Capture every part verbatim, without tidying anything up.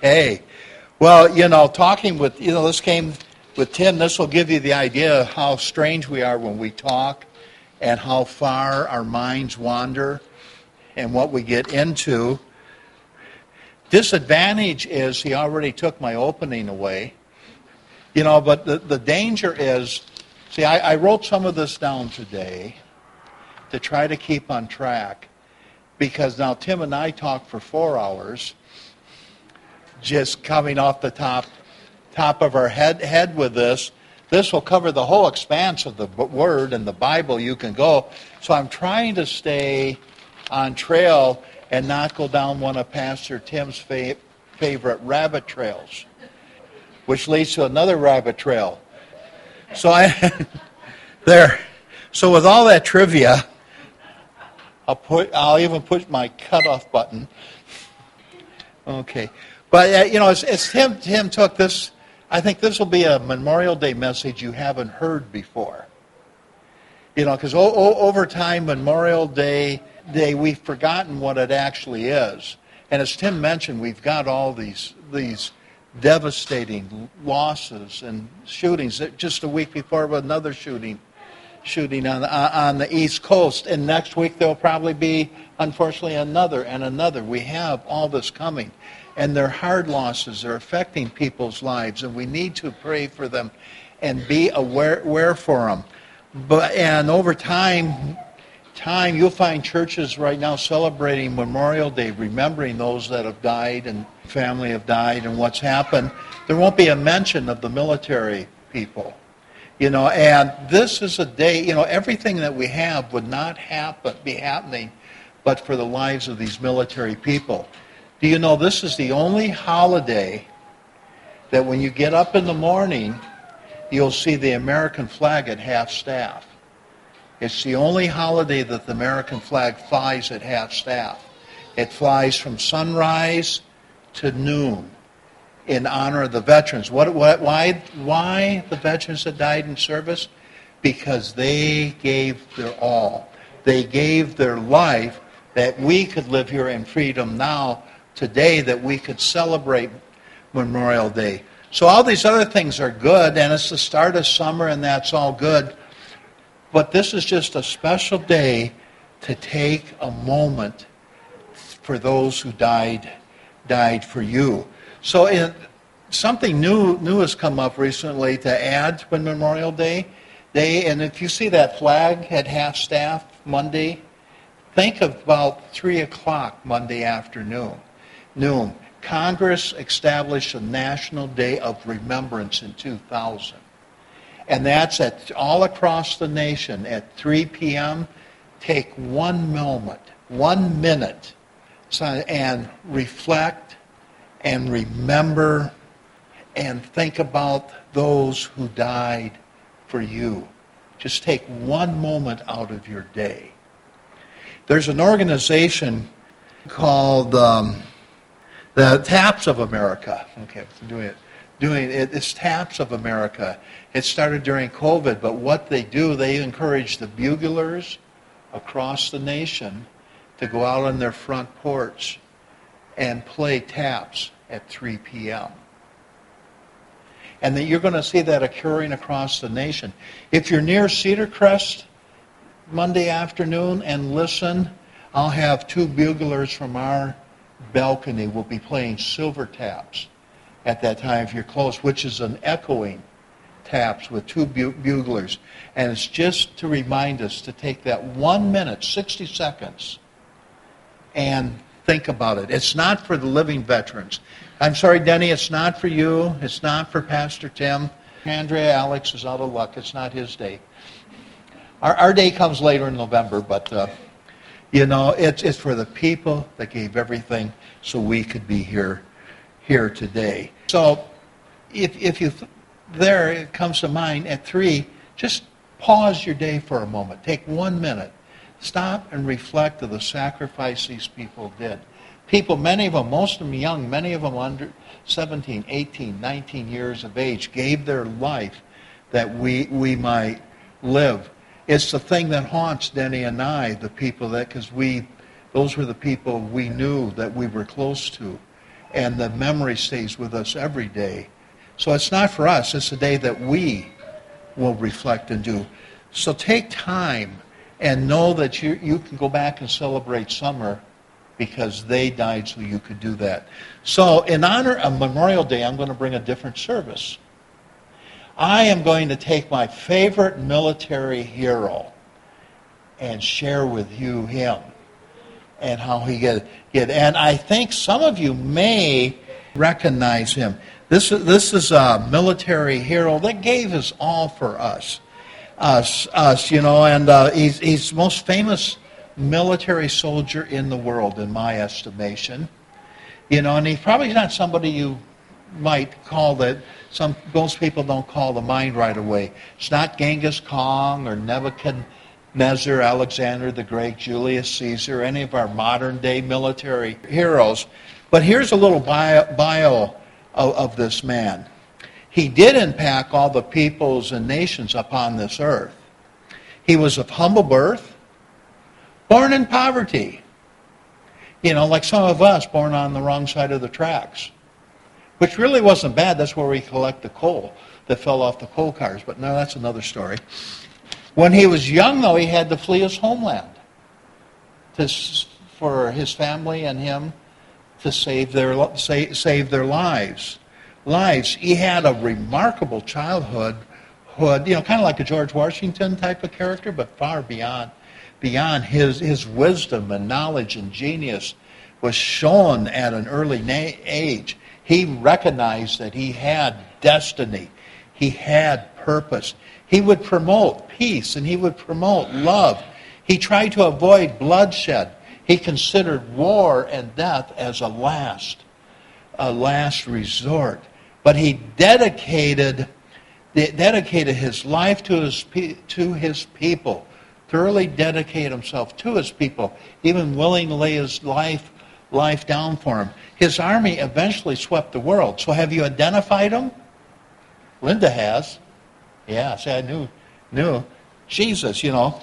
Okay. Well, you know, talking with, you know, this came with Tim, this will give you the idea of how strange we are when we talk and how far our minds wander and what we get into. Disadvantage is he already took my opening away. You know, but the, the danger is, see, I, I wrote some of this down today to try to keep on track, because now Tim and I talk for four hours, just coming off the top top of our head head with this. This will cover the whole expanse of the Word and the Bible. You can go. So I'm trying to stay on trail and not go down one of Pastor Tim's fa- favorite rabbit trails, which leads to another rabbit trail. So I there. So with all that trivia, I'll put. I'll even push my cutoff button. Okay, but uh, you know, as, as Tim Tim took this, I think this will be a Memorial Day message you haven't heard before. You know, because o- o- over time, Memorial Day Day we've forgotten what it actually is. And as Tim mentioned, we've got all these these devastating losses and shootings. Just a week before, another shooting. shooting on, on the East Coast. And next week there'll probably be, unfortunately, another and another. We have all this coming. And they're hard losses. They're affecting people's lives. And we need to pray for them and be aware, aware for them. But, and over time, time, you'll find churches right now celebrating Memorial Day, remembering those that have died and family have died and what's happened. There won't be a mention of the military people. You know, and this is a day, you know, everything that we have would not happen, be happening but for the lives of these military people. Do you know this is the only holiday that when you get up in the morning, you'll see the American flag at half-staff. It's the only holiday that the American flag flies at half-staff. It flies from sunrise to noon in honor of the veterans. What, what, why, why the veterans that died in service? Because they gave their all. They gave their life that we could live here in freedom now, today, that we could celebrate Memorial Day. So all these other things are good, and it's the start of summer, and that's all good. But this is just a special day to take a moment for those who died, died for you. So in, something new new has come up recently to add to Memorial Day. Day, and if you see that flag at half-staff Monday, think of about three o'clock Monday afternoon. Noon. Congress established a National Day of Remembrance in two thousand. And that's at all across the nation at three p.m. Take one moment, one minute, so, and reflect and remember and think about those who died for you. Just take one moment out of your day. There's an organization called um, the Taps of America. Okay, I'm doing it. Doing it. It's Taps of America. It started during COVID, but what they do, they encourage the buglers across the nation to go out on their front porch and play taps at three p.m. And that you're going to see that occurring across the nation. If you're near Cedar Crest Monday afternoon and listen, I'll have two buglers from our balcony will be playing silver taps at that time if you're close, which is an echoing taps with two buglers. And it's just to remind us to take that one minute, sixty seconds, and think about it. It's not for the living veterans. I'm sorry, Denny, it's not for you. It's not for Pastor Tim. Andrea Alex is out of luck. It's not his day. Our, our day comes later in November, but, uh, you know, it's, it's for the people that gave everything so we could be here, here today. So if, if you, there, it comes to mind at three, just pause your day for a moment. Take one minute. Stop and reflect of the sacrifice these people did. People, many of them, most of them young, many of them under seventeen, eighteen, nineteen years of age, gave their life that we we might live. It's the thing that haunts Denny and I, the people that, because we, those were the people we knew that we were close to. and the memory stays with us every day. So it's not for us, it's a day that we will reflect and do. So take time and know that you, you can go back and celebrate summer because they died so you could do that. So in honor of Memorial Day, I'm going to bring a different service. I am going to take my favorite military hero and share with you him and how he get get. And I think some of you may recognize him. This is this is a military hero that gave his all for us, us, us. You know, and uh, he's he's the most famous military soldier in the world, in my estimation. You know, and he's probably not somebody you might call that. Some most people don't call to mind right away. It's not Genghis Khan or Nebuchadnezzar, Alexander the Great, Julius Caesar, any of our modern day military heroes. But here's a little bio, bio of, of this man. He did impact all the peoples and nations upon this earth. He was of humble birth, born in poverty. You know, like some of us, born on the wrong side of the tracks. Which really wasn't bad. That's where we collect the coal that fell off the coal cars. But no, that's another story. When he was young, though, he had to flee his homeland to, for his family and him to save their save, save their lives. Lives. He had a remarkable childhood, hood, you know, kind of like a George Washington type of character, but far beyond beyond his his wisdom and knowledge and genius was shown at an early na- age. He recognized that he had destiny. He had purpose. He would promote peace and he would promote love. He tried to avoid bloodshed. He considered war and death as a last, a last resort. But he dedicated, dedicated his life to his, to his people, thoroughly dedicated himself to his people, even willing to lay his life life down for him. His army eventually swept the world. So have you identified him? Linda has. Yeah, see, I knew, knew. Jesus, you know.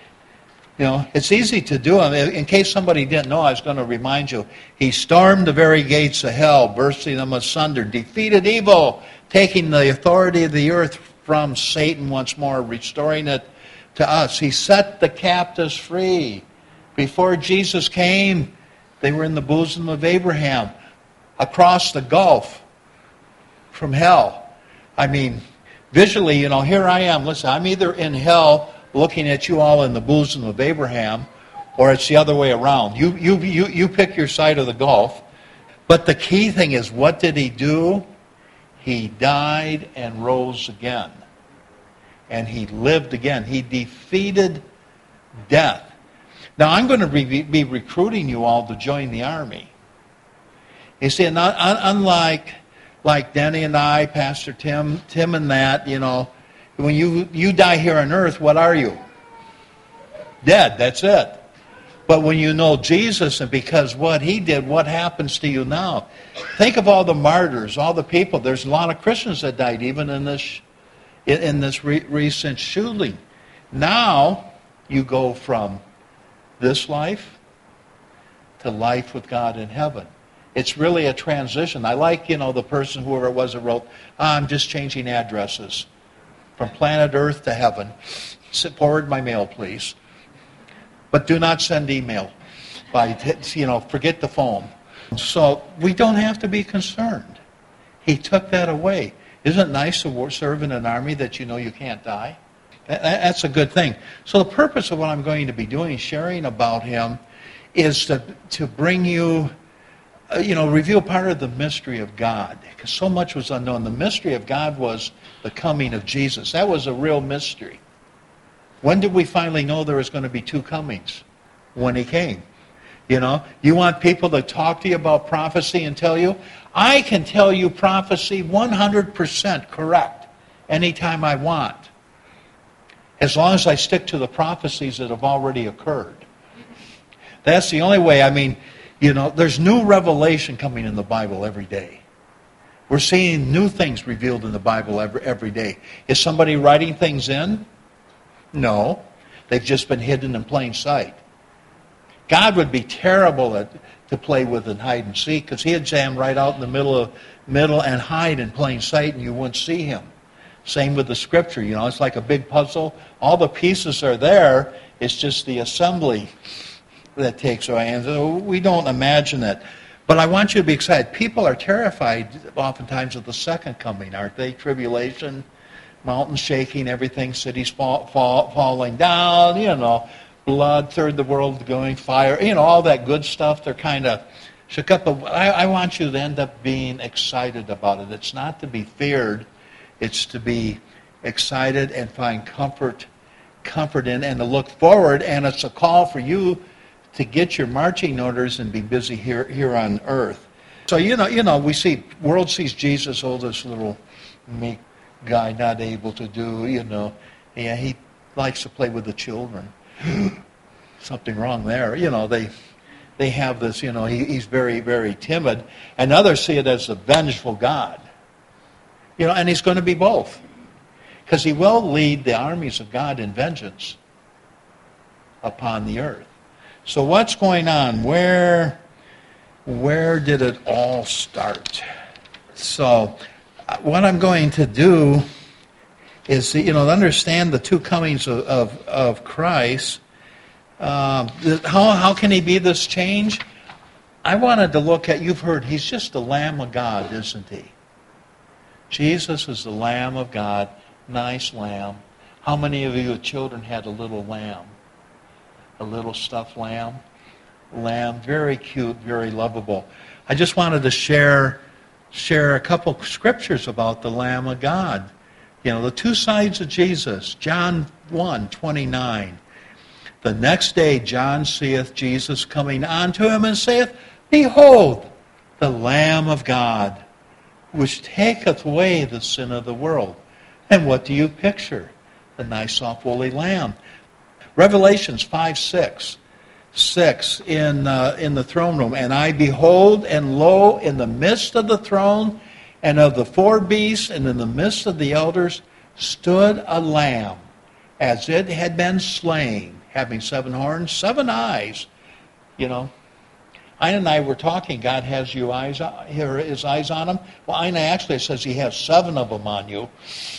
You know, it's easy to do him. In case somebody didn't know, I was going to remind you. He stormed the very gates of hell, bursting them asunder, defeated evil, taking the authority of the earth from Satan once more, restoring it to us. He set the captives free. Before Jesus came, they were in the bosom of Abraham, across the gulf from hell. I mean, visually, you know, here I am. Listen, I'm either in hell looking at you all in the bosom of Abraham, or it's the other way around. You, you, you, you pick your side of the gulf. But the key thing is, what did he do? He died and rose again. And he lived again. He defeated death. Now, I'm going to be, be recruiting you all to join the army. You see, not, un, unlike like Denny and I, Pastor Tim, Tim and that, you know, when you, you die here on earth, what are you? Dead, that's it. But when you know Jesus and because what he did, what happens to you now? Think of all the martyrs, all the people. There's a lot of Christians that died even in this, in this re- recent shooting. Now, you go from this life to life with God in heaven. It's really a transition. I like, you know, the person, whoever it was that wrote, ah, I'm just changing addresses from planet Earth to heaven. Forward my mail, please. But do not send email. By, you know, forget the phone. So we don't have to be concerned. He took that away. Isn't it nice to serve in an army that you know you can't die? That's a good thing. So the purpose of what I'm going to be doing, sharing about him, is to, to bring you, uh, you know, reveal part of the mystery of God. Because so much was unknown. The mystery of God was the coming of Jesus. That was a real mystery. When did we finally know there was going to be two comings? When he came. You know, you want people to talk to you about prophecy and tell you, I can tell you prophecy one hundred percent correct anytime I want. As long as I stick to the prophecies that have already occurred. That's the only way. I mean, you know, there's new revelation coming in the Bible every day. We're seeing new things revealed in the Bible every, every day. Is somebody writing things in? No. They've just been hidden in plain sight. God would be terrible at to play with and hide and seek, because he'd jam right out in the middle of middle and hide in plain sight, and you wouldn't see him. Same with the Scripture. You know, it's like a big puzzle. All the pieces are there. It's just the assembly that takes away. And so we don't imagine it. But I want you to be excited. People are terrified oftentimes of the second coming, aren't they? Tribulation, mountains shaking, everything, cities fall, fall, falling down, you know, blood, third the world going, fire, you know, all that good stuff. They're kind of shook up. But I, I want you to end up being excited about it. It's not to be feared. It's to be excited and find comfort, comfort in, and to look forward. And it's a call for you to get your marching orders and be busy here here on earth. So, you know, you know, we see, world sees Jesus, oh, this little meek guy not able to do, you know. Yeah, he likes to play with the children. Something wrong there. You know, they they have this, you know, he, he's very, very timid. And others see it as a vengeful God. You know, and he's going to be both. Because he will lead the armies of God in vengeance upon the earth. So what's going on? Where, where did it all start? So what I'm going to do is, you know, understand the two comings of, of, of Christ. Uh, how, how can he be this change? I wanted to look at, you've heard, he's just the Lamb of God, isn't he? Jesus is the Lamb of God, nice lamb. How many of you children had a little lamb? A little stuffed lamb? Lamb, very cute, very lovable. I just wanted to share share a couple scriptures about the Lamb of God. You know, the two sides of Jesus. John one twenty-nine. The next day John seeth Jesus coming unto him and saith, Behold, the Lamb of God, which taketh away the sin of the world. And what do you picture? The nice, soft, woolly lamb. Revelations five six. six, in, uh, in the throne room. And I behold, and lo, in the midst of the throne, and of the four beasts, and in the midst of the elders, stood a lamb, as it had been slain, having seven horns, seven eyes. You know, Ina and I were talking, God has you eyes, his eyes on him. Well, Ina actually says he has seven of them on you.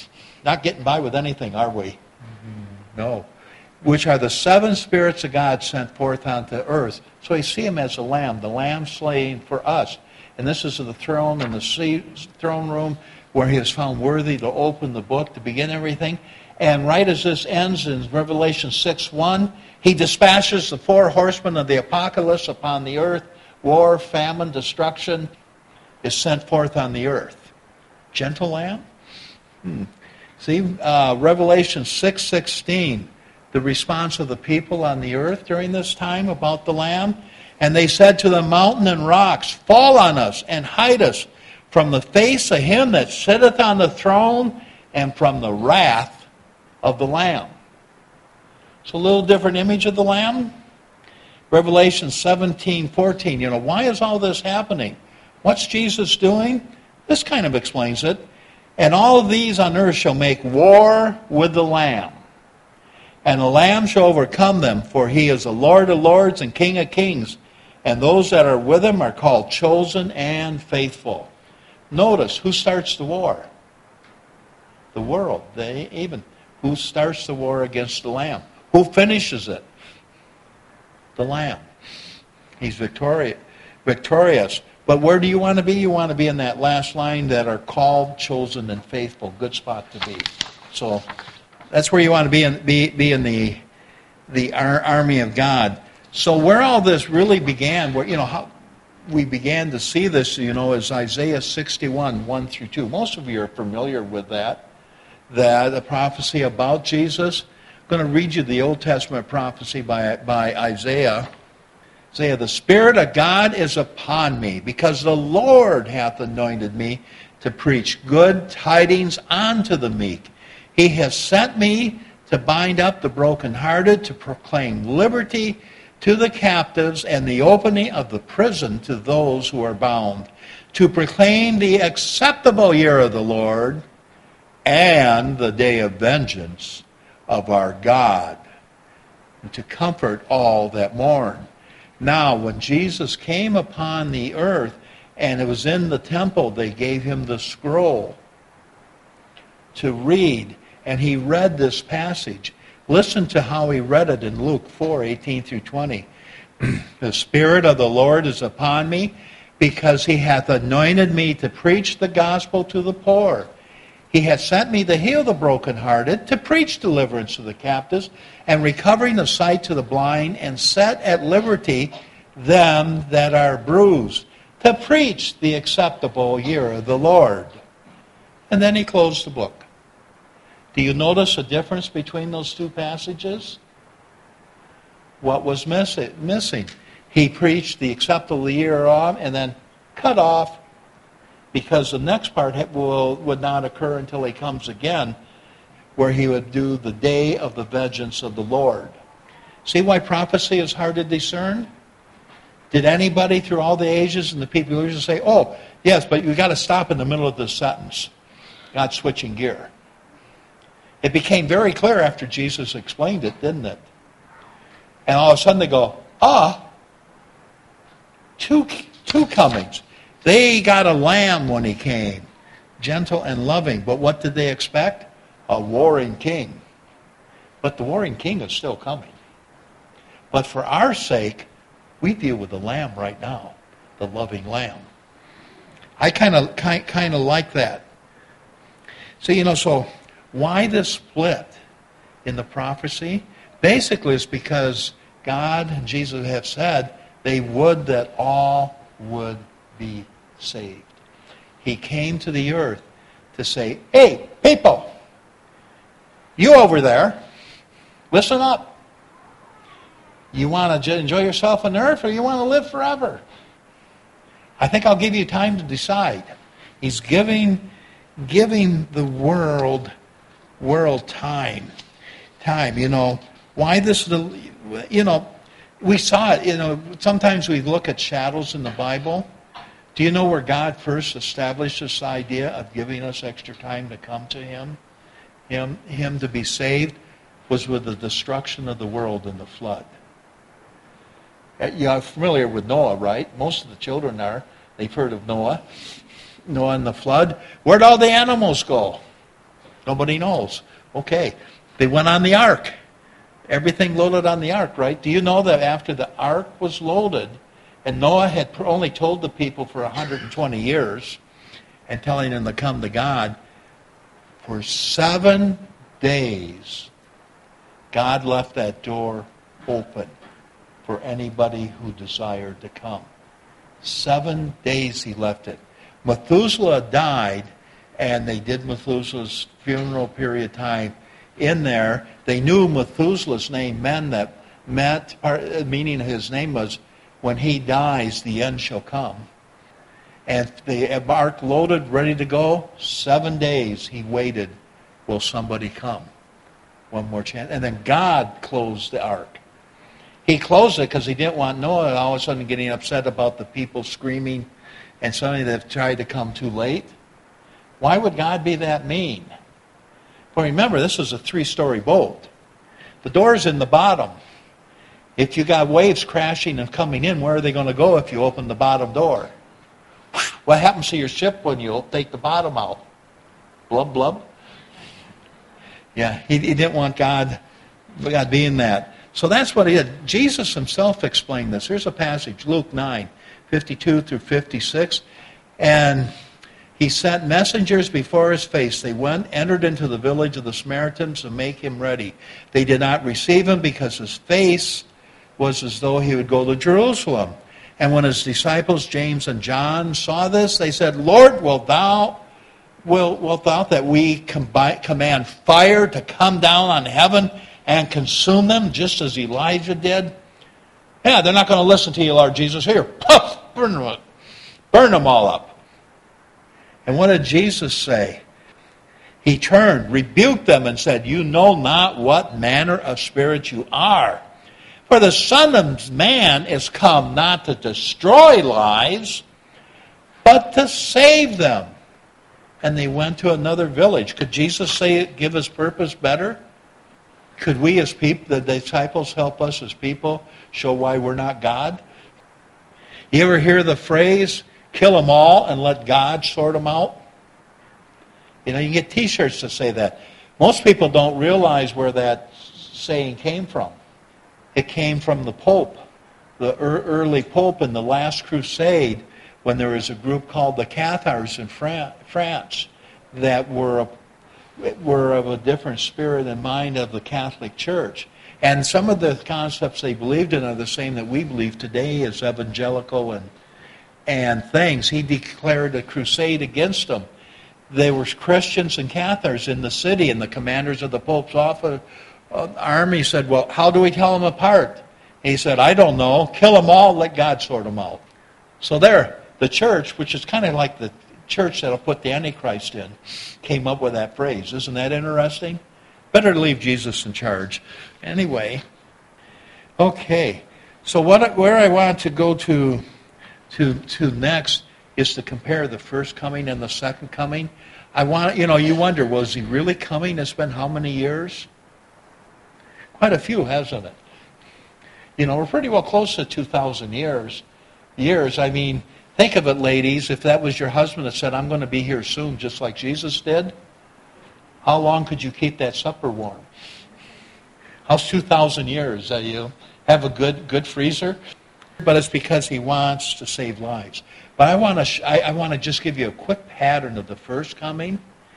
Not getting by with anything, are we? Mm-hmm. No. Which are the seven spirits of God sent forth onto earth. So you see him as a lamb, the lamb slain for us. And this is the throne and the throne room where he is found worthy to open the book, to begin everything. And right as this ends in Revelation six one, he dispatches the four horsemen of the apocalypse upon the earth. War, famine, destruction is sent forth on the earth. Gentle lamb? Hmm. See, uh, Revelation six sixteen, the response of the people on the earth during this time about the Lamb. And they said to the mountain and rocks, Fall on us and hide us from the face of him that sitteth on the throne and from the wrath of the Lamb. So a little different image of the Lamb. Revelation seventeen fourteen, you know, why is all this happening? What's Jesus doing? This kind of explains it. And all of these on earth shall make war with the Lamb. And the Lamb shall overcome them, for he is the Lord of lords and King of kings. And those that are with him are called chosen and faithful. Notice, who starts the war? The world. They even. Who starts the war against the Lamb? Who finishes it? The Lamb. He's victorious. victorious. But where do you want to be? You want to be in that last line, that are called, chosen, and faithful. Good spot to be. So that's where you want to be in, be, be in the, the ar- army of God. So where all this really began, where, you know, how we began to see this, you know, is Isaiah sixty-one, one through two. Most of you are familiar with that. That the prophecy about Jesus. I'm going to read you the Old Testament prophecy by, by Isaiah. Isaiah, the Spirit of God is upon me, because the Lord hath anointed me to preach good tidings unto the meek. He has sent me to bind up the brokenhearted, to proclaim liberty to the captives, and the opening of the prison to those who are bound, to proclaim the acceptable year of the Lord, and the day of vengeance of our God, and to comfort all that mourn, Now, when Jesus came upon the earth, and it was in the temple, they gave him the scroll to read, and he read this passage. Listen to how he read it in Luke four, eighteen through twenty. The Spirit of the Lord is upon me, because he hath anointed me to preach the gospel to the poor. He hath sent me to heal the brokenhearted, to preach deliverance to the captives, and recovering of sight to the blind, and set at liberty them that are bruised, to preach the acceptable year of the Lord. And then he closed the book. Do you notice a difference between those two passages? What was missing? He preached the acceptable year of, and then cut off, because the next part will, would not occur until he comes again, where he would do the day of the vengeance of the Lord. See why prophecy is hard to discern? Did anybody through all the ages and the people who used to say, oh, yes, but you've got to stop in the middle of this sentence. God's switching gear. It became very clear after Jesus explained it, didn't it? And all of a sudden they go, ah, two, two comings. They got a lamb when he came, gentle and loving. But what did they expect? A warring king. But the warring king is still coming. But for our sake, we deal with the lamb right now, the loving lamb. I kind of kind of like that. So, you know, so why this split in the prophecy? Basically, it's because God and Jesus have said they would that all would be saved. He came to the earth to say, hey, people, you over there, listen up. You want to enjoy yourself on earth, or you want to live forever? I think I'll give you time to decide. He's giving giving the world world time. Time, you know. Why this, you know, we saw it, you know, sometimes we look at shadows in the Bible. Do you know where God first established this idea of giving us extra time to come to Him? Him, him to be saved was with the destruction of the world in the flood. You're familiar with Noah, right? Most of the children are. They've heard of Noah. Noah and the flood. Where'd all the animals go? Nobody knows. Okay. They went on the ark. Everything loaded on the ark, right? Do you know that after the ark was loaded, and Noah had only told the people for one hundred twenty years, and telling them to come to God, for seven days, God left that door open for anybody who desired to come. Seven days he left it. Methuselah died, and they did Methuselah's funeral period time in there. They knew Methuselah's name meant that, meant, meaning his name was, when he dies, the end shall come. And the ark loaded, ready to go, seven days he waited. Will somebody come? One more chance. And then God closed the ark. He closed it because he didn't want Noah all of a sudden getting upset about the people screaming and somebody that tried to come too late. Why would God be that mean? Well, remember, this is a three-story boat. The door's in the bottom. If you got waves crashing and coming in, where are they going to go if you open the bottom door? What happens to your ship when you take the bottom out? Blub, blub. Yeah, he, he didn't want God, God being that. So that's what he did. Jesus himself explained this. Here's a passage, Luke nine, fifty-two through fifty-six. And he sent messengers before his face. They went, entered into the village of the Samaritans to make him ready. They did not receive him because his face was as though he would go to Jerusalem. And when his disciples, James and John, saw this, they said, Lord, wilt thou, will, wilt thou that we combi- command fire to come down on heaven and consume them, just as Elijah did? Yeah, they're not going to listen to you, Lord Jesus. Here, puff, burn them, burn them all up. And what did Jesus say? He turned, rebuked them, and said, you know not what manner of spirit you are. For the Son of Man is come not to destroy lives, but to save them. And they went to another village. Could Jesus say, give his purpose better? Could we as people, the disciples, help us as people show why we're not God? You ever hear the phrase, kill them all and let God sort them out? You know, you get T-shirts to say that. Most people don't realize where that saying came from. It came from the Pope, the early Pope in the last crusade, when there was a group called the Cathars in France that were, a, were of a different spirit and mind of the Catholic Church. And some of the concepts they believed in are the same that we believe today as evangelical and, and things. He declared a crusade against them. There were Christians and Cathars in the city, and the commanders of the Pope's office, uh, army said, well, how do we tell them apart? He said, I don't know. Kill them all, let God sort them out. So there, the church, which is kind of like the church that'll put the Antichrist in, came up with that phrase. Isn't that interesting? Better to leave Jesus in charge. Anyway, okay. So what, where I want to go to, to, to next is to compare the first coming and the second coming. I want, you know, you wonder, was he really coming? It's been how many years? Quite a few, hasn't it? You know, we're pretty well close to two thousand years. Years, I mean, think of it, ladies, if that was your husband that said, I'm going to be here soon, just like Jesus did, how long could you keep that supper warm? How's two thousand years? Uh, you have a good, good freezer? But it's because he wants to save lives. But I want to sh- I, I want to just give you a quick pattern of the first coming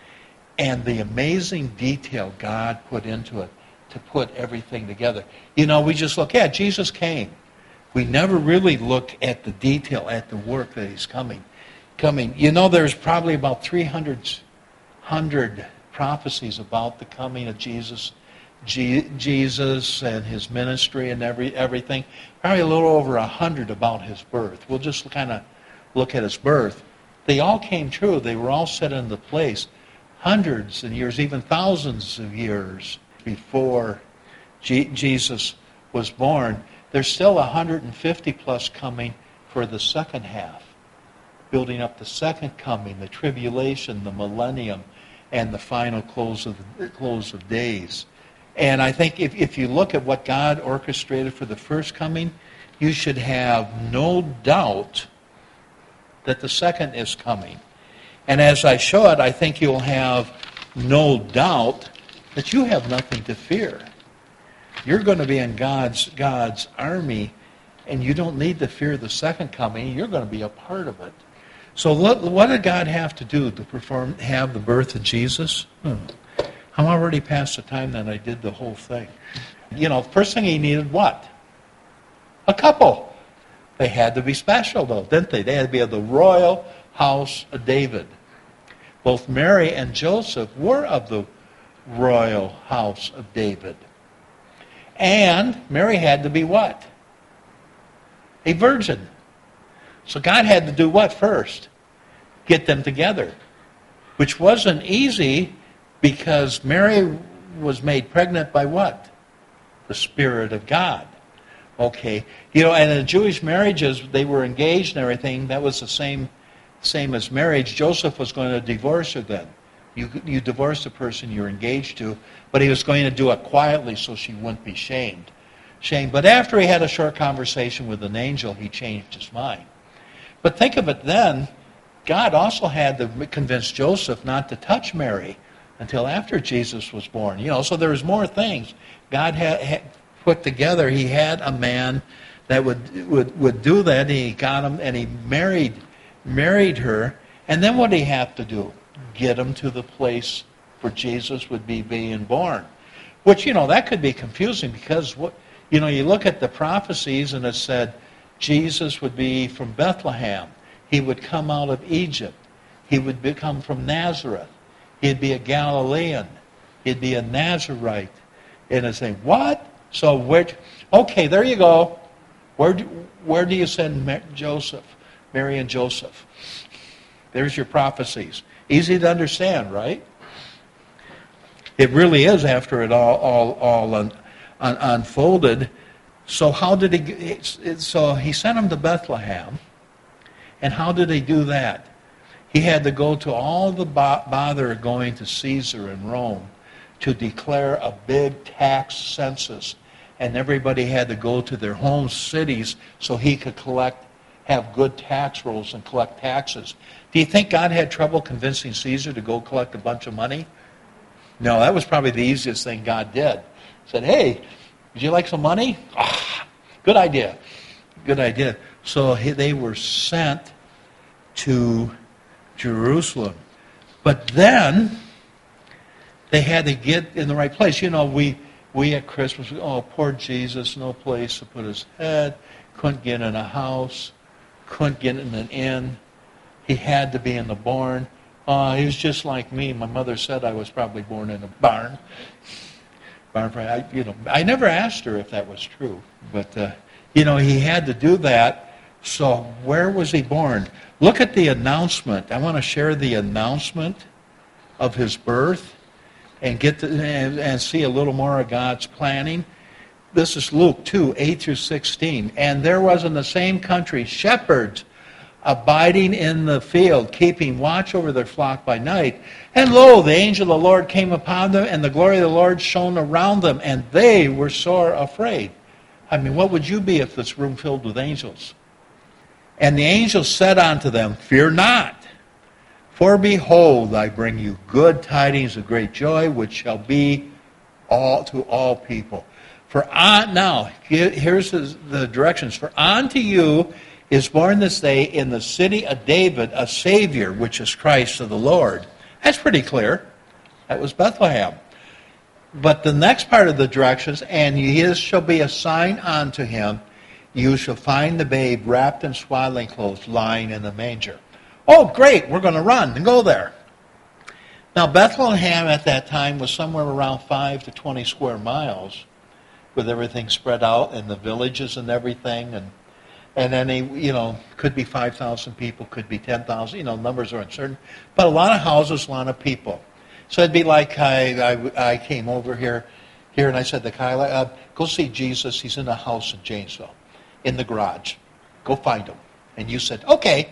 and the amazing detail God put into it to put everything together. You know, we just look, yeah, Jesus came. We never really look at the detail, at the work that he's coming. Coming. You know, there's probably about three hundred, hundred prophecies about the coming of Jesus. Je- Jesus and his ministry and every everything. Probably a little over a hundred about his birth. We'll just kind of look at his birth. They all came true. They were all set into place hundreds of years, even thousands of years before G- Jesus was born. There's still one hundred fifty plus coming for the second half, building up the second coming, the tribulation, the millennium, and the final close of the close of days. And I think if, if you look at what God orchestrated for the first coming, you should have no doubt that the second is coming. And as I show it, I think you'll have no doubt that you have nothing to fear. You're going to be in God's God's army, and you don't need to fear the second coming. You're going to be a part of it. So what, what did God have to do to perform, have the birth of Jesus? Hmm. I'm already past the time that I did the whole thing. You know, first thing he needed, what? A couple. They had to be special, though, didn't they? They had to be of the royal house of David. Both Mary and Joseph were of the royal house of David. And Mary had to be what? A virgin. So God had to do what first? Get them together. Which wasn't easy because Mary was made pregnant by what? The Spirit of God. Okay. You know, and in Jewish marriages, they were engaged and everything. That was the same same as marriage. Joseph was going to divorce her then. You, you divorce the person you're engaged to, but he was going to do it quietly so she wouldn't be shamed. Shamed. But after he had a short conversation with an angel, he changed his mind. But think of it then, God also had to convince Joseph not to touch Mary until after Jesus was born. You know, so there was more things God had, had put together. He had a man that would would would do that. He got him, and he married married her. And then what did he have to do? Get him to the place where Jesus would be being born. Which, you know, that could be confusing because what you know, you look at the prophecies and it said Jesus would be from Bethlehem. He would come out of Egypt. He would become from Nazareth. He'd be a Galilean. He'd be a Nazarite. And it's saying, what? So, where, okay, there you go. Where do, where do you send Joseph, Mary and Joseph? There's your prophecies. Easy to understand, right? It really is after it all, all, all un, un, unfolded. So how did he, so he sent him to Bethlehem. And how did he do that? He had to go to all the bother of going to Caesar in Rome to declare a big tax census. And everybody had to go to their home cities so he could collect have good tax rolls and collect taxes. Do you think God had trouble convincing Caesar to go collect a bunch of money? No, that was probably the easiest thing God did. He said, hey, would you like some money? Ah, good idea. Good idea. So they were sent to Jerusalem. But then they had to get in the right place. You know, we, we at Christmas, we, oh, poor Jesus, no place to put his head, couldn't get in a house, couldn't get in an inn. He had to be in the barn. Uh, he was just like me. My mother said I was probably born in a barn. barn I, you know, I never asked her if that was true. But, uh, you know, he had to do that. So where was he born? Look at the announcement. I want to share the announcement of his birth and get to, and, and see a little more of God's planning. This is Luke two, eight through sixteen. And there was in the same country shepherds abiding in the field, keeping watch over their flock by night. And lo, the angel of the Lord came upon them, and the glory of the Lord shone around them, and they were sore afraid. I mean, what would you be if this room filled with angels? And the angel said unto them, fear not, for behold, I bring you good tidings of great joy, which shall be all to all people. For on, now, here's the directions. For unto you is born this day in the city of David a Savior, which is Christ of the Lord. That's pretty clear. That was Bethlehem. But the next part of the directions, and his shall be a sign unto him, you shall find the babe wrapped in swaddling clothes, lying in the manger. Oh, great, we're going to run and go there. Now, Bethlehem at that time was somewhere around five to twenty square miles, with everything spread out and the villages and everything, and and then they, you know, could be five thousand people, could be ten thousand, you know, numbers are uncertain, but a lot of houses, a lot of people. So it'd be like I, I, I came over here, here and I said to Kyla, uh, go see Jesus, he's in a house in Janesville, in the garage. Go find him. And you said, okay,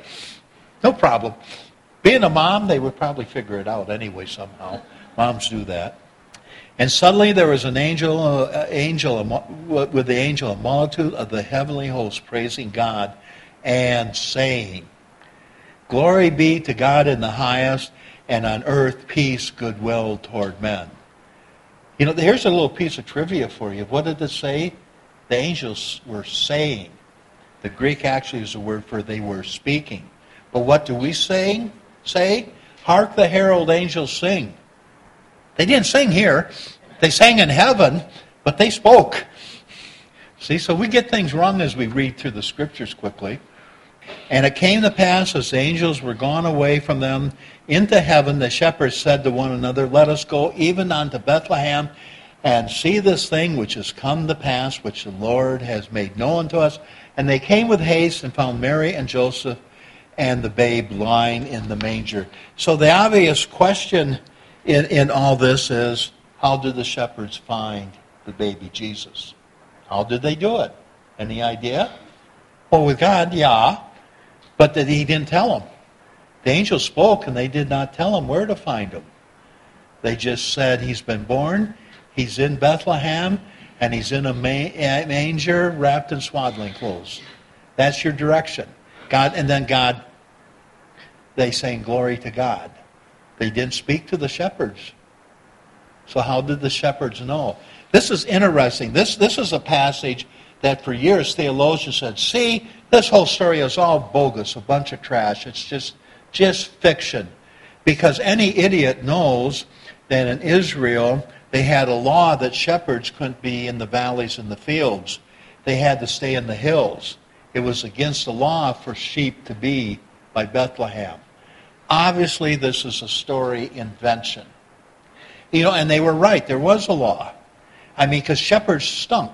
no problem. Being a mom, they would probably figure it out anyway somehow. Moms do that. And suddenly there was an angel, uh, angel with the angel, a multitude of the heavenly host praising God and saying, glory be to God in the highest, and on earth peace, goodwill toward men. You know, here's a little piece of trivia for you. What did it say? The angels were saying. The Greek actually is a word for they were speaking. But what do we sing? Say? Hark the herald angels sing. They didn't sing here. They sang in heaven, but they spoke. See, so we get things wrong as we read through the scriptures quickly. And it came to pass, as the angels were gone away from them into heaven, the shepherds said to one another, let us go even unto Bethlehem and see this thing which has come to pass, which the Lord has made known to us. And they came with haste and found Mary and Joseph and the babe lying in the manger. So the obvious question in, in all this is, how did the shepherds find the baby Jesus? How did they do it? Any idea? Well, with God, yeah. But that he didn't tell them. The angel spoke and they did not tell him where to find him. They just said he's been born, he's in Bethlehem, and he's in a manger wrapped in swaddling clothes. That's your direction. God, and then God, they sang glory to God. They didn't speak to the shepherds. So how did the shepherds know? This is interesting. This, this is a passage that for years theologians said, see, this whole story is all bogus, a bunch of trash. It's just, just fiction. Because any idiot knows that in Israel, they had a law that shepherds couldn't be in the valleys and the fields. They had to stay in the hills. It was against the law for sheep to be by Bethlehem. Obviously, this is a story invention. You know, and they were right. There was a law. I mean, because shepherds stunk.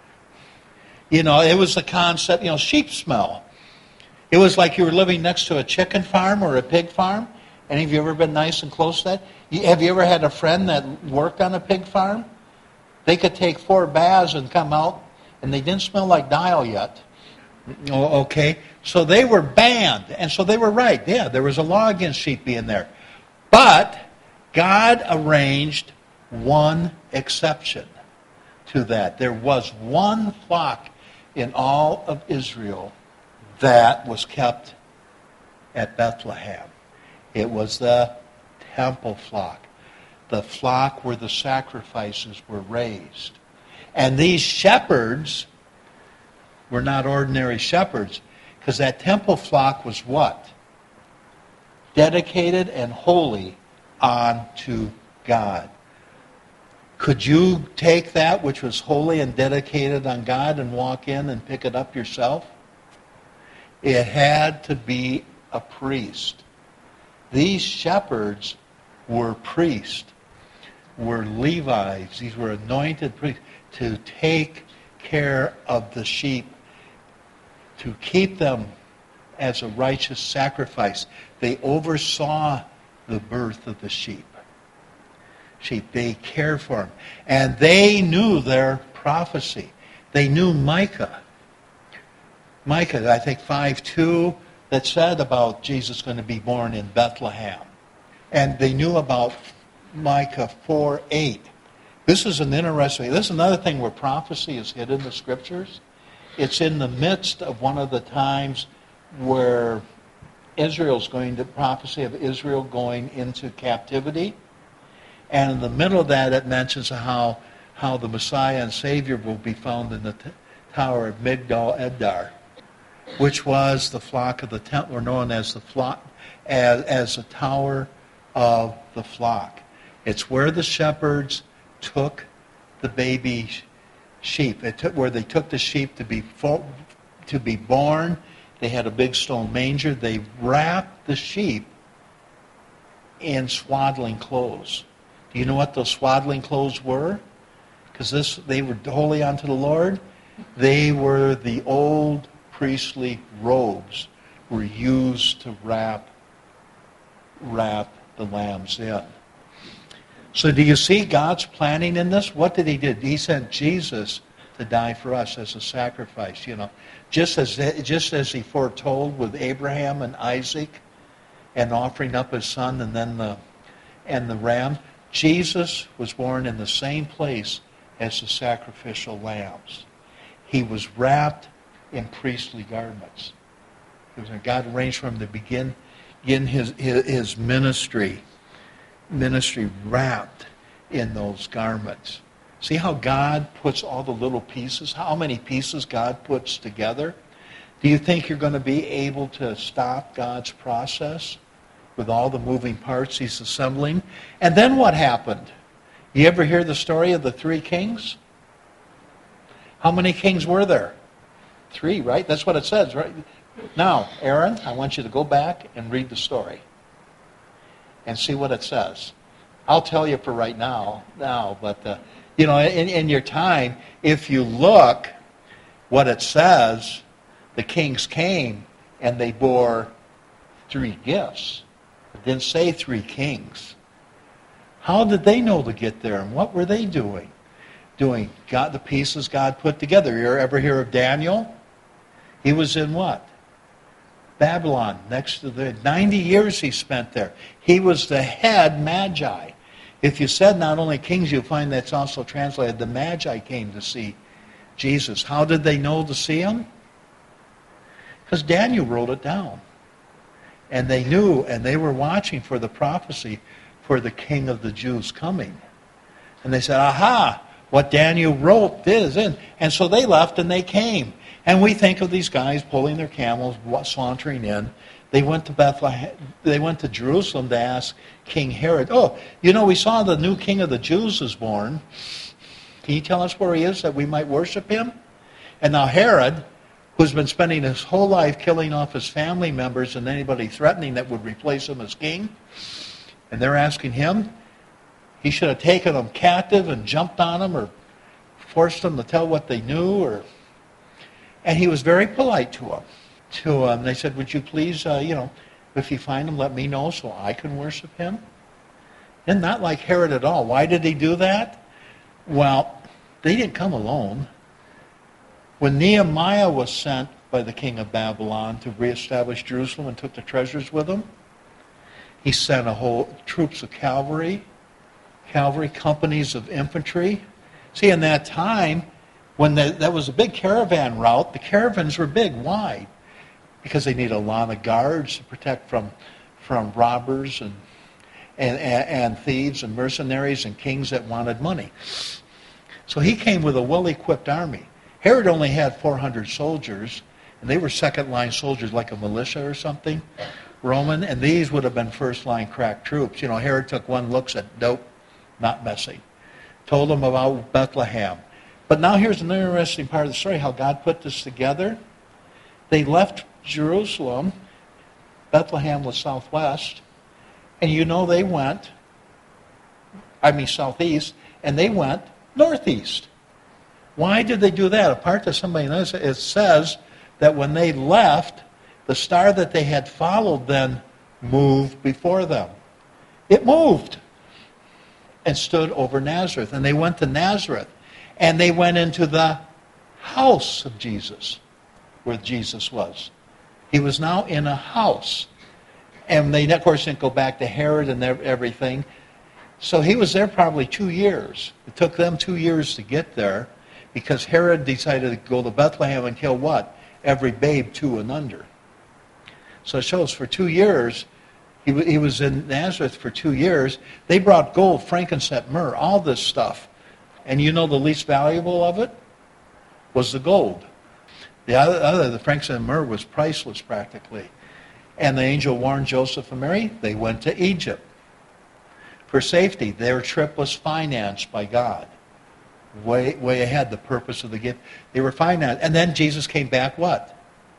You know, it was the concept, you know, sheep smell. It was like you were living next to a chicken farm or a pig farm. Any of you ever been nice and close to that? Have you ever had a friend that worked on a pig farm? They could take four baths and come out, and they didn't smell like dial yet. Oh, okay, so they were banned, and so they were right. Yeah, there was a law against sheep being there. But God arranged one exception to that. There was one flock in all of Israel that was kept at Bethlehem. It was the temple flock, the flock where the sacrifices were raised. And these shepherds were not ordinary shepherds, because that temple flock was what? Dedicated and holy unto God. Could you take that which was holy and dedicated on God and walk in and pick it up yourself? It had to be a priest. These shepherds were priests, were Levites. These were anointed priests to take care of the sheep, to keep them as a righteous sacrifice. They oversaw the birth of the sheep. Sheep, they cared for them. And they knew their prophecy. They knew Micah. Micah, I think five two, that said about Jesus going to be born in Bethlehem. And they knew about Micah four eight. This is an interesting, this is another thing where prophecy is hid in the Scriptures. It's in the midst of one of the times where Israel's going to, prophecy of Israel going into captivity. And in the middle of that, it mentions how, how the Messiah and Savior will be found in the t- tower of Migdal Edar, which was the flock of the temple, or known as the flock, as, as the tower of the flock. It's where the shepherds took the baby sheep. It took, where they took the sheep to be fo- to be born. They had a big stone manger. They wrapped the sheep in swaddling clothes. Do you know what those swaddling clothes were? Because this, they were holy unto the Lord. They were the old priestly robes were used to wrap wrap the lambs in. So do you see God's planning in this? What did he do? He sent Jesus to die for us as a sacrifice, you know. Just as just as he foretold with Abraham and Isaac and offering up his son and then the and the ram, Jesus was born in the same place as the sacrificial lambs. He was wrapped in priestly garments. It was God arranged for him to begin in his, his his ministry, ministry wrapped in those garments. See how God puts all the little pieces, how many pieces God puts together? Do you think you're going to be able to stop God's process with all the moving parts he's assembling? And then what happened? You ever hear the story of the three kings? How many kings were there? Three, right? That's what it says, right? Now, Aaron, I want you to go back and read the story and see what it says. I'll tell you for right now, now, but uh, you know, in, in your time, if you look, what it says, the kings came and they bore three gifts. It didn't say three kings. How did they know to get there, and what were they doing? Doing God, the pieces God put together. You ever hear of Daniel? He was in what? Babylon, next to the ninety years he spent there. He was the head magi. If you said not only kings, you'll find that's also translated, the magi came to see Jesus. How did they know to see him? Because Daniel wrote it down. And they knew, and they were watching for the prophecy for the king of the Jews coming. And they said, aha, what Daniel wrote is in. And so they left and they came. And we think of these guys pulling their camels, sauntering in. They went to Bethlehem. They went to Jerusalem to ask King Herod, oh, you know, we saw the new king of the Jews is born. Can you tell us where he is that we might worship him? And now Herod, who's been spending his whole life killing off his family members and anybody threatening that would replace him as king, and they're asking him, he should have taken them captive and jumped on them or forced them to tell what they knew. Or, and he was very polite to them. To them, they said, would you please, uh, you know, if you find him, let me know so I can worship him? And not like Herod at all. Why did he do that? Well, they didn't come alone. When Nehemiah was sent by the king of Babylon to reestablish Jerusalem and took the treasures with him, he sent a whole troops of cavalry, cavalry companies of infantry. See, in that time, when the, that was a big caravan route, the caravans were big, wide. because they need a lot of guards to protect from, from robbers and, and, and, and thieves and mercenaries and kings that wanted money. So he came with a well-equipped army. Herod only had four hundred soldiers, and they were second-line soldiers like a militia or something, Roman, and these would have been first-line crack troops. You know, Herod took one look, said, nope, not messing. Told them about Bethlehem. But now here's an interesting part of the story, how God put this together. They left Jerusalem. Bethlehem was southwest. And you know they went, I mean southeast, and they went northeast. Why did they do that? Apart to somebody knows, it says that when they left, the star that they had followed then moved before them. It moved and stood over Nazareth. And they went to Nazareth. And they went into the house of Jesus, where Jesus was. He was now in a house. And they, of course, didn't go back to Herod and everything. So he was there probably two years. It took them two years to get there because Herod decided to go to Bethlehem and kill what? Every babe two and under. So it shows for two years, he, he was in Nazareth for two years. They brought gold, frankincense, myrrh, all this stuff. And you know the least valuable of it was the gold. The other, other the frankincense and myrrh was priceless practically. And the angel warned Joseph and Mary. They went to Egypt for safety. Their trip was financed by God. Way, way ahead, the purpose of the gift. They were financed. And then Jesus came back what?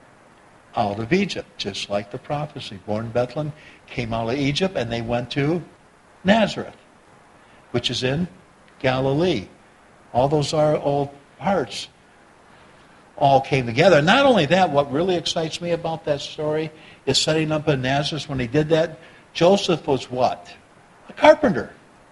Out of Egypt, just like the prophecy. Born in Bethlehem, came out of Egypt, and they went to Nazareth, which is in Galilee. All those are old parts all came together. Not only that, what really excites me about that story is setting up in Nazareth. When he did that, Joseph was what? A carpenter.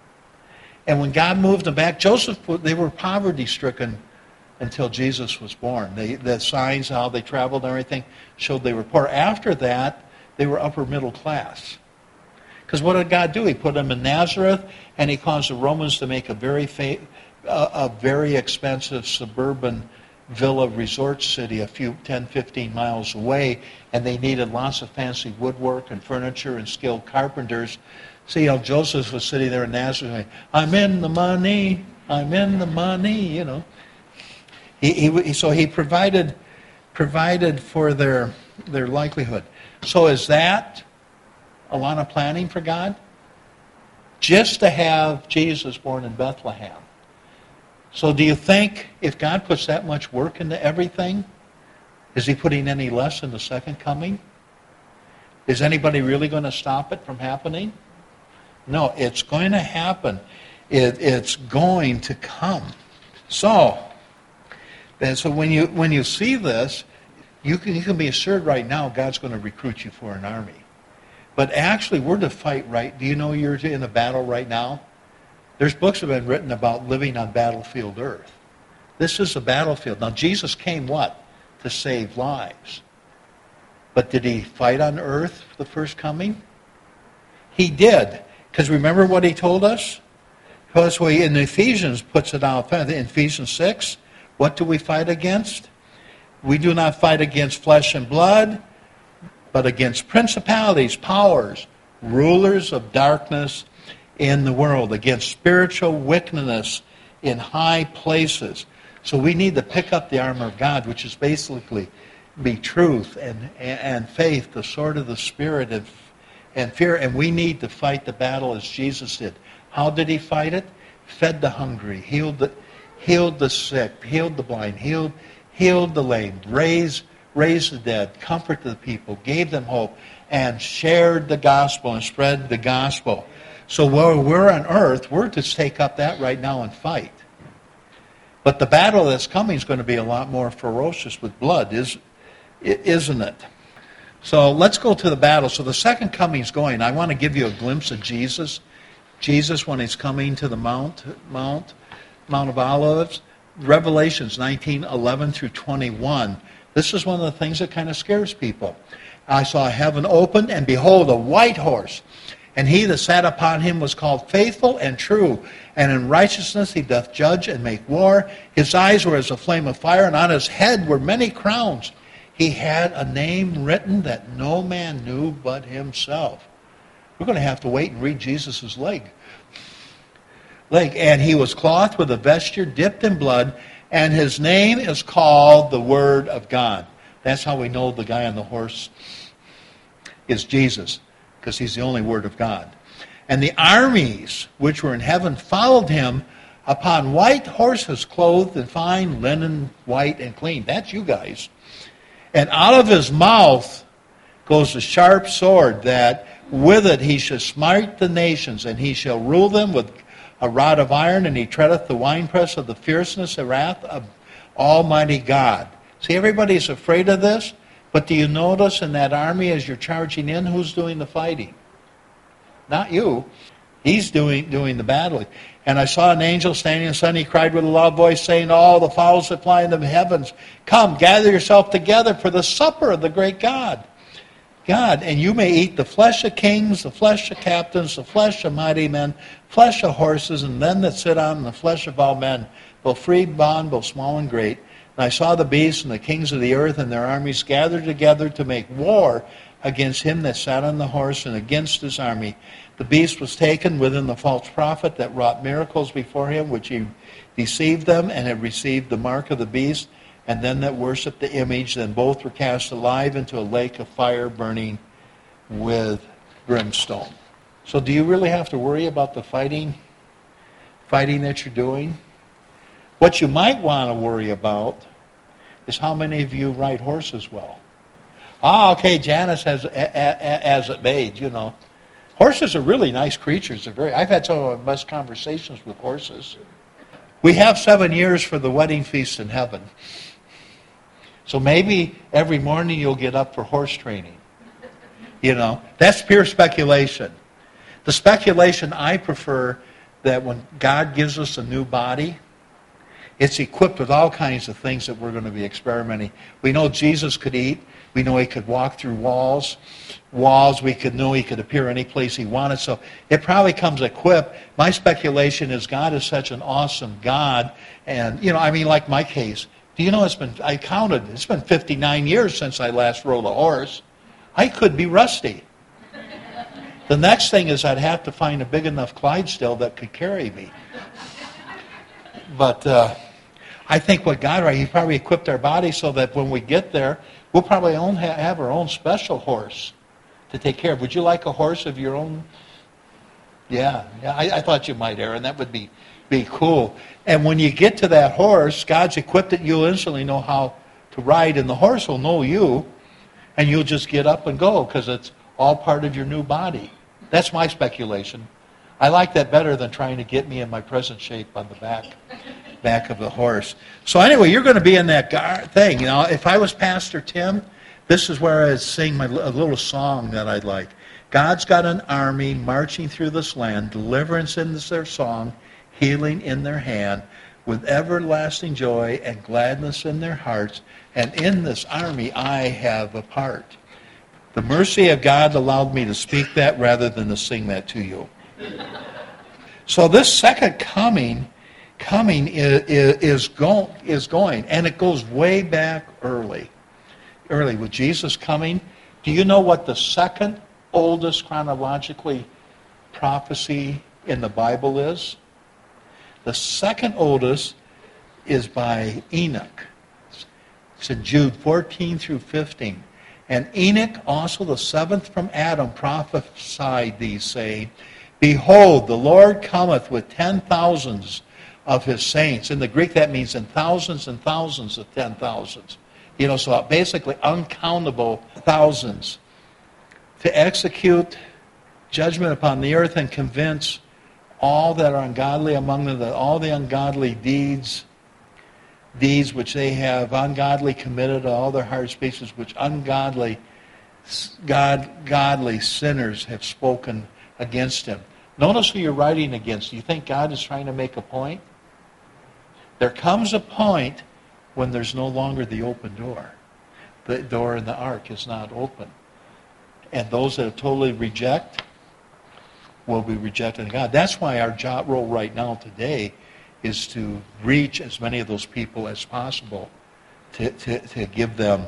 And when God moved them back, Joseph, they were poverty-stricken until Jesus was born. They, the signs, how they traveled and everything, showed they were poor. After that, they were upper middle class. Because what did God do? He put them in Nazareth, and he caused the Romans to make a very fa- a, a very expensive suburban villa resort city a few, ten, fifteen miles away, and they needed lots of fancy woodwork and furniture and skilled carpenters. See how Joseph was sitting there in Nazareth saying, I'm in the money, I'm in the money, you know. He, he, so he provided provided for their their livelihood. So is that a lot of planning for God? Just to have Jesus born in Bethlehem. So do you think if God puts that much work into everything, is he putting any less in the second coming? Is anybody really going to stop it from happening? No, it's going to happen. It, it's going to come. So, and so when you when you see this, you can you can be assured right now God's going to recruit you for an army. But actually, we're to fight right. Do you know you're in a battle right now? There's books that have been written about living on battlefield earth. This is a battlefield. Now, Jesus came what? To save lives. But did he fight on earth for the first coming? He did. Because remember what he told us? Because we in Ephesians puts it out. In Ephesians six, what do we fight against? We do not fight against flesh and blood, but against principalities, powers, rulers of darkness in the world, against spiritual wickedness in high places. So we need to pick up the armor of God, which is basically be truth and, and faith, the sword of the Spirit, and, and fear. And we need to fight the battle as Jesus did. How did he fight it? Fed the hungry, healed the, healed the sick, healed the blind, healed, healed the lame, raised, raised the dead, comforted the people, gave them hope, and shared the gospel and spread the gospel. So while we're on earth, we're to take up that right now and fight. But the battle that's coming is going to be a lot more ferocious with blood, is, isn't it? So let's go to the battle. So the second coming is going. I want to give you a glimpse of Jesus. Jesus when he's coming to the Mount, Mount, Mount of Olives. Revelations nineteen, eleven through twenty-one. This is one of the things that kind of scares people. I saw heaven opened, and behold, a white horse. And he that sat upon him was called Faithful and True. And in righteousness he doth judge and make war. His eyes were as a flame of fire, and on his head were many crowns. He he had a name written that no man knew but himself. We're going to have to wait and read Jesus' leg. Leg. And he was clothed with a vesture dipped in blood, and his name is called the Word of God. That's how we know the guy on the horse is Jesus, because he's the only Word of God. And the armies which were in heaven followed him upon white horses, clothed in fine linen, white and clean. That's you guys. And out of his mouth goes a sharp sword, that with it he shall smite the nations, and he shall rule them with a rod of iron, and he treadeth the winepress of the fierceness and wrath of Almighty God. See, everybody's afraid of this, but do you notice in that army as you're charging in, who's doing the fighting? Not you. He's doing, doing the battling. And I saw an angel standing in the sun. He cried with a loud voice, saying, all the fowls that fly in the heavens, come, gather yourself together for the supper of the great God. God, and you may eat the flesh of kings, the flesh of captains, the flesh of mighty men, flesh of horses, and them that sit on the flesh of all men, both free and bond, both small and great. And I saw the beasts and the kings of the earth and their armies gathered together to make war against him that sat on the horse and against his army. The beast was taken within the false prophet that wrought miracles before him, which he deceived them, and had received the mark of the beast, and them that worshipped the image. Then both were cast alive into a lake of fire burning with brimstone. So do you really have to worry about the fighting, fighting that you're doing? What you might want to worry about is how many of you ride horses well. Ah, okay, Janice has as it made, you know. Horses are really nice creatures. They're very. I've had some of my best conversations with horses. We have seven years for the wedding feast in heaven. So maybe every morning you'll get up for horse training. You know, that's pure speculation. The speculation I prefer, that when God gives us a new body, it's equipped with all kinds of things that we're going to be experimenting. We know Jesus could eat. We know he could walk through walls. Walls, we could know he could appear any place he wanted. So it probably comes equipped. My speculation is God is such an awesome God. And, you know, I mean, like my case. Do you know it's been, I counted, it's been fifty-nine years since I last rode a horse. I could be rusty. The next thing is I'd have to find a big enough Clydesdale that could carry me. But uh, I think what God, right, he probably equipped our body so that when we get there, we'll probably own, have our own special horse to take care of. Would you like a horse of your own? Yeah, yeah. I, I thought you might, Aaron. That would be, be cool. And when you get to that horse, God's equipped it. You'll instantly know how to ride, and the horse will know you, and you'll just get up and go because it's all part of your new body. That's my speculation. I like that better than trying to get me in my present shape on the back back of the horse. So anyway, you're going to be in that gar- thing. You know, if I was Pastor Tim, this is where I'd sing my, a little song that I'd like. God's got an army marching through this land, deliverance in their song, healing in their hand, with everlasting joy and gladness in their hearts. And in this army I have a part. The mercy of God allowed me to speak that rather than to sing that to you. So this second coming, coming is, is, go, is going, and it goes way back early. Early, with Jesus coming. Do you know what the second oldest chronologically prophecy in the Bible is? The second oldest is by Enoch. It's in Jude fourteen through fifteen. And Enoch, also the seventh from Adam, prophesied these, saying, Behold, the Lord cometh with ten thousands of his saints. In the Greek, that means in thousands and thousands of ten thousands. You know, so basically uncountable thousands, to execute judgment upon the earth and convince all that are ungodly among them that all the ungodly deeds, deeds which they have ungodly committed, all their hard speeches which ungodly, God, godly sinners have spoken against him. Notice who you're writing against. Do you think God is trying to make a point? There comes a point when there's no longer the open door. The door in the ark is not open. And those that totally reject will be rejected in God. That's why our job role right now today is to reach as many of those people as possible, to, to, to give them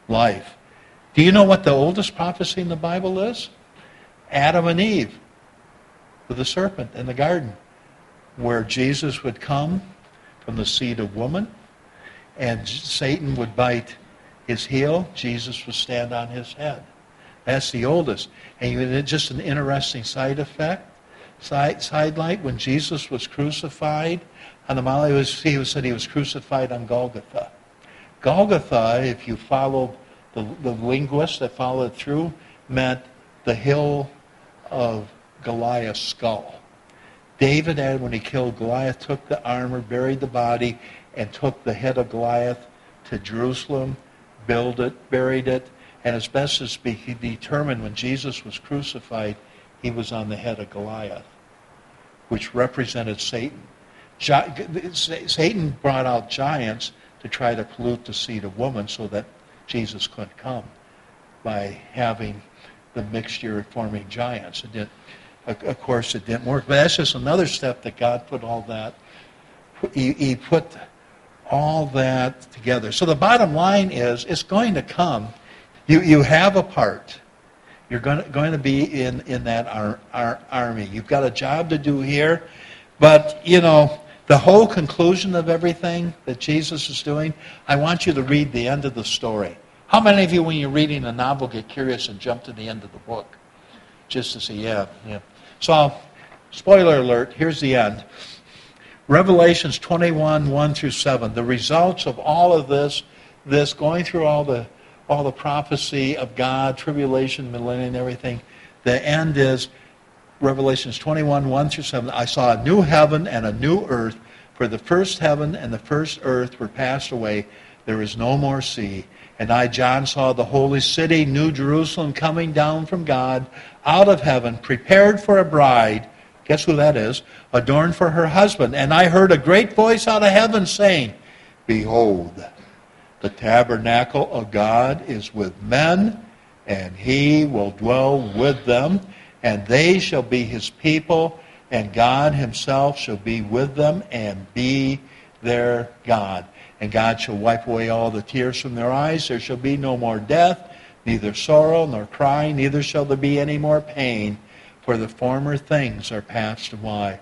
life. Do you know what the oldest prophecy in the Bible is? Adam and Eve with the serpent in the garden, where Jesus would come from the seed of woman, and Satan would bite his heel, Jesus would stand on his head. That's the oldest. And just an interesting side effect, side, side light, when Jesus was crucified on the Mount, he, was, he was, said he was crucified on Golgotha. Golgotha, if you follow the, the linguists that followed it through, meant the hill of Goliath's skull. David, when he killed Goliath, took the armor, buried the body, and took the head of Goliath to Jerusalem, built it, buried it, and as best as he determined when Jesus was crucified, he was on the head of Goliath, which represented Satan. Satan brought out giants to try to pollute the seed of woman so that Jesus couldn't come by having the mixture forming giants. It didn't, of course, it didn't work. But that's just another step that God put all that, he, he put all that together. So the bottom line is, it's going to come. You you have a part. You're going to, going to be in, in that ar, ar, army. You've got a job to do here. But, you know, the whole conclusion of everything that Jesus is doing, I want you to read the end of the story. How many of you, when you're reading a novel, get curious and jump to the end of the book? Just to see, yeah, yeah. So, spoiler alert, here's the end. Revelations twenty-one, one through seven. The results of all of this, this going through all the all the prophecy of God, tribulation, millennium, everything. The end is Revelations twenty-one, one through seven. I saw a new heaven and a new earth, for the first heaven and the first earth were passed away. There is no more sea. And I, John, saw the holy city, New Jerusalem, coming down from God, out of heaven, prepared for a bride. Guess who that is? Adorned for her husband. And I heard a great voice out of heaven saying, Behold, the tabernacle of God is with men, and he will dwell with them, and they shall be his people, and God himself shall be with them and be their God. And God shall wipe away all the tears from their eyes. There shall be no more death, neither sorrow nor crying, neither shall there be any more pain, for the former things are passed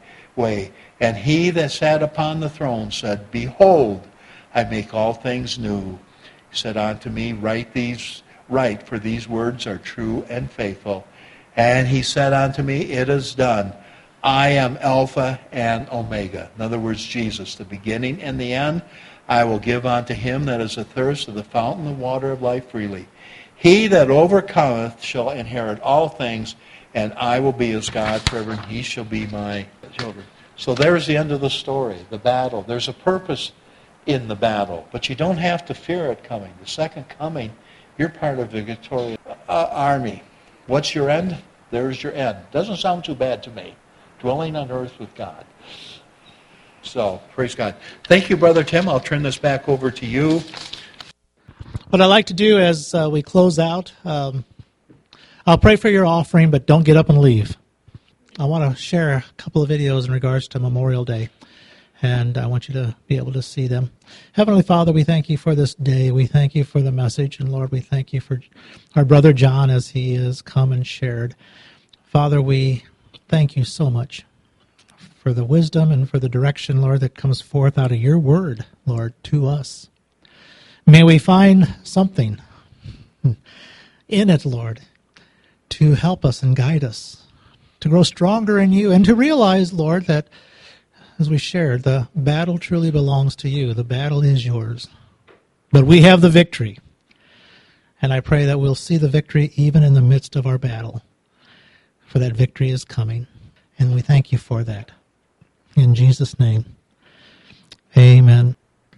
away. And he that sat upon the throne said, Behold, I make all things new. He said unto me, Write these, write, for these words are true and faithful. And he said unto me, It is done. I am Alpha and Omega. In other words, Jesus, the beginning and the end. I will give unto him that is athirst of the fountain of water of life freely. He that overcometh shall inherit all things, and I will be his God forever, and he shall be my children. So there's the end of the story, the battle. There's a purpose in the battle, but you don't have to fear it coming. The second coming, you're part of the victorious uh, army. What's your end? There's your end. Doesn't sound too bad to me. Dwelling on earth with God. So, praise God. Thank you, Brother Tim. I'll turn this back over to you. What I'd like to do as uh, we close out, um, I'll pray for your offering, but don't get up and leave. I want to share a couple of videos in regards to Memorial Day, and I want you to be able to see them. Heavenly Father, we thank you for this day. We thank you for the message, and Lord, we thank you for our brother John as he has come and shared. Father, we thank you so much for the wisdom and for the direction, Lord, that comes forth out of your word, Lord, to us. May we find something in it, Lord, to help us and guide us, to grow stronger in you, and to realize, Lord, that, as we shared, the battle truly belongs to you. The battle is yours. But we have the victory. And I pray that we'll see the victory even in the midst of our battle, for that victory is coming. And we thank you for that. In Jesus' name, amen.